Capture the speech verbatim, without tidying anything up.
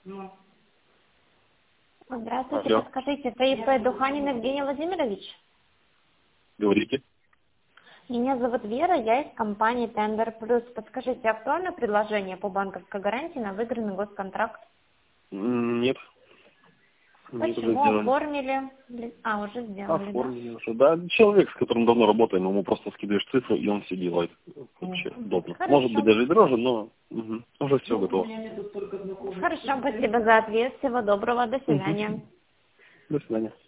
Здравствуйте, Алло. подскажите, это ИП Духанин Евгений Владимирович? Говорите. Меня зовут Вера, я из компании Tender Plus. Подскажите, актуально предложение по банковской гарантии на выигранный госконтракт? М, Нет. Нет, уже Почему сделали. оформили? А, уже сделали, да? Оформили уже. Да, человек, с которым давно работаем, ему просто скидываешь цифры, и он все делает. Вообще удобно. Может быть, Хорошо. даже и дороже, но мгм, уже все готово. Хорошо, спасибо за ответ. Всего доброго, до Мгм. свидания. До свидания.